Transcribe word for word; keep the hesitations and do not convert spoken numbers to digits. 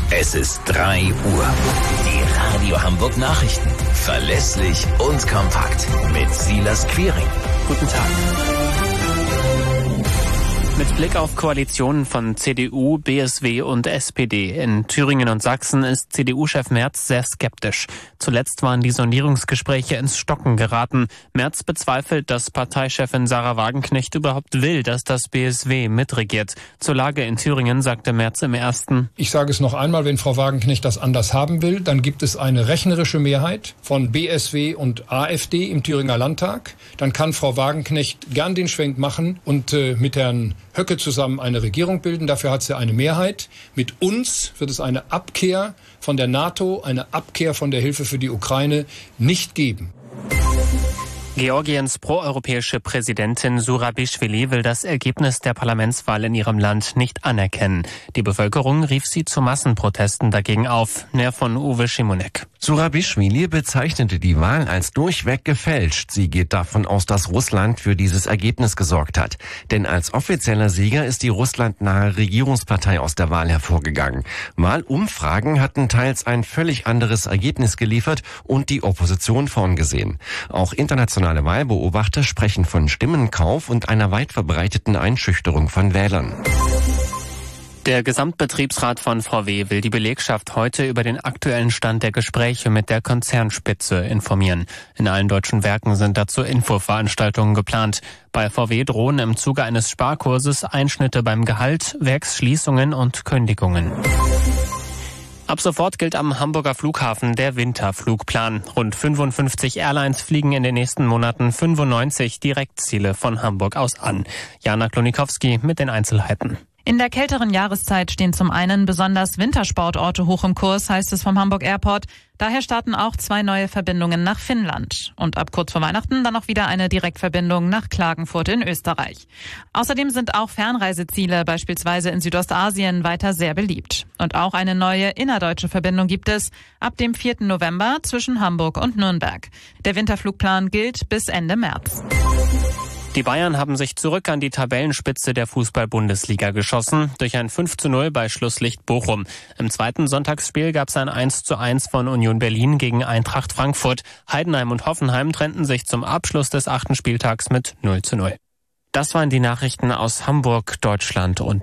Es ist drei Uhr. Die Radio Hamburg Nachrichten. Verlässlich und kompakt. Mit Silas Quiring. Guten Tag. Mit Blick auf Koalitionen von C D U, B S W und S P D in Thüringen und Sachsen ist C D U-Chef Merz sehr skeptisch. Zuletzt waren die Sondierungsgespräche ins Stocken geraten. Merz bezweifelt, dass Parteichefin Sahra Wagenknecht überhaupt will, dass das B S W mitregiert. Zur Lage in Thüringen sagte Merz im ersten: Ich sage es noch einmal, wenn Frau Wagenknecht das anders haben will, dann gibt es eine rechnerische Mehrheit von B S W und A f D im Thüringer Landtag. Dann kann Frau Wagenknecht gern den Schwenk machen und äh, mit Herrn Höcke zusammen eine Regierung bilden. Dafür hat sie eine Mehrheit. Mit uns wird es eine Abkehr von der NATO, eine Abkehr von der Hilfe für die Ukraine nicht geben. Georgiens proeuropäische Präsidentin Zurabišvili will das Ergebnis der Parlamentswahl in ihrem Land nicht anerkennen. Die Bevölkerung rief sie zu Massenprotesten dagegen auf. Mehr von Uwe Schimonek. Zurabišvili bezeichnete die Wahl als durchweg gefälscht. Sie geht davon aus, dass Russland für dieses Ergebnis gesorgt hat. Denn als offizieller Sieger ist die russlandnahe Regierungspartei aus der Wahl hervorgegangen. Wahlumfragen hatten teils ein völlig anderes Ergebnis geliefert und die Opposition vorn gesehen. Auch internationale Wahlbeobachter sprechen von Stimmenkauf und einer weit verbreiteten Einschüchterung von Wählern. Der Gesamtbetriebsrat von V W will die Belegschaft heute über den aktuellen Stand der Gespräche mit der Konzernspitze informieren. In allen deutschen Werken sind dazu Infoveranstaltungen geplant. Bei V W drohen im Zuge eines Sparkurses Einschnitte beim Gehalt, Werksschließungen und Kündigungen. Ab sofort gilt am Hamburger Flughafen der Winterflugplan. Rund fünfundfünfzig Airlines fliegen in den nächsten Monaten fünfundneunzig Direktziele von Hamburg aus an. Jana Klonikowski mit den Einzelheiten. In der kälteren Jahreszeit stehen zum einen besonders Wintersportorte hoch im Kurs, heißt es vom Hamburg Airport. Daher starten auch zwei neue Verbindungen nach Finnland. Und ab kurz vor Weihnachten dann auch wieder eine Direktverbindung nach Klagenfurt in Österreich. Außerdem sind auch Fernreiseziele, beispielsweise in Südostasien, weiter sehr beliebt. Und auch eine neue innerdeutsche Verbindung gibt es ab dem vierten November zwischen Hamburg und Nürnberg. Der Winterflugplan gilt bis Ende März. Die Bayern haben sich zurück an die Tabellenspitze der Fußball-Bundesliga geschossen, durch ein fünf zu null bei Schlusslicht Bochum. Im zweiten Sonntagsspiel gab es ein eins zu eins von Union Berlin gegen Eintracht Frankfurt. Heidenheim und Hoffenheim trennten sich zum Abschluss des achten Spieltags mit null zu null. Das waren die Nachrichten aus Hamburg, Deutschland und